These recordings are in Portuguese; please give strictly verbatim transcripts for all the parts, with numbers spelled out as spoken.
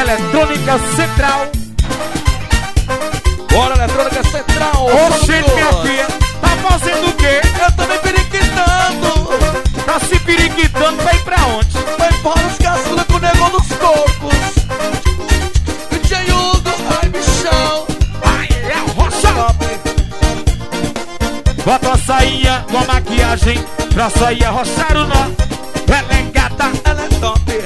Eletrônica Central. Bora, Eletrônica Central. Oxê, minha filha, tá fazendo o quê? Eu também periquitando. Tá se periquitando pra ir pra onde? Vai para os caçulas com o negócio dos cocos. D J Hugo, ai bichão. Ai, é a rocha. Bota uma sainha, uma maquiagem pra sair arrochar o nó. Ela é gata, ela é top.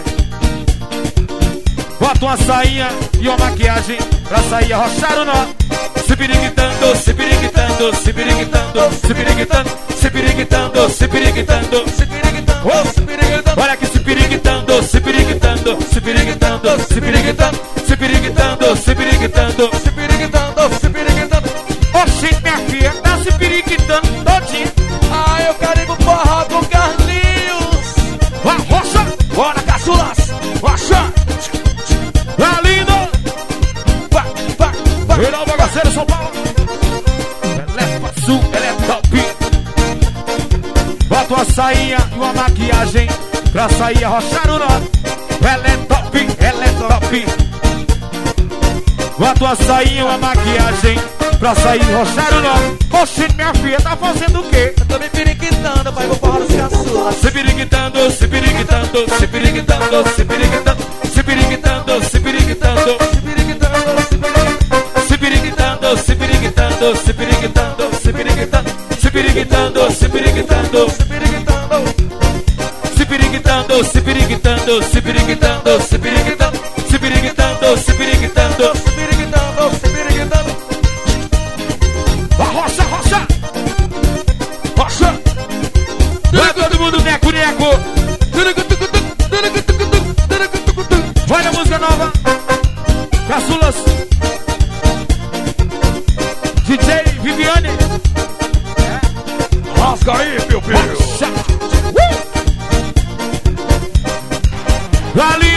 Bota uma sainha e uma maquiagem pra sair arrochar o nó. Se periquitando, se periquitando, se periquitando, se periquitando, se periquitando, se periquitando, se periquitando, se periquitando. Olha aqui, se periquitando, se periquitando, se periquitando, se periquitando, se periquitando, se periquitando, Se periquitando, se periquitando. Oxi, minha filha, tá se periquitando todinho. Ah, eu quero ir pro forró com Carlinhos. Arrocha, Bora, caçulas. Rocha. tá lindo. Vai, vai, vai. Virar o bagaceiro, São Paulo. Ela é fácil, ela é top. Bota uma sainha e uma maquiagem pra sair arrochar o nó. Ela é top, ela é top. Bota uma sainha e uma maquiagem pra sair arrochar o nó. Oxi, minha filha, tá fazendo o quê? Eu tô me periquitando, vai pro forró dos caçulas. Se periquitando, se periquitando, se periquitando, se periquitando, se periquitando, se periquitando, Se periquitando, se periquitando. se periquitando, se periquitando, se periquitando, se periquitando, se periquitando, se periquitando, Se periquitando. se periquitando, se periquitando, se periquitando, se periquitando, se periquitando, se periquitando. Se periquitando, se periquitando. Arrocha, rocha, Rocha. vai todo mundo neco, neco. Vai na música nova, Caçulas, D J Viviane. Rasga aí, meu filho. Rocha. Uh! Ali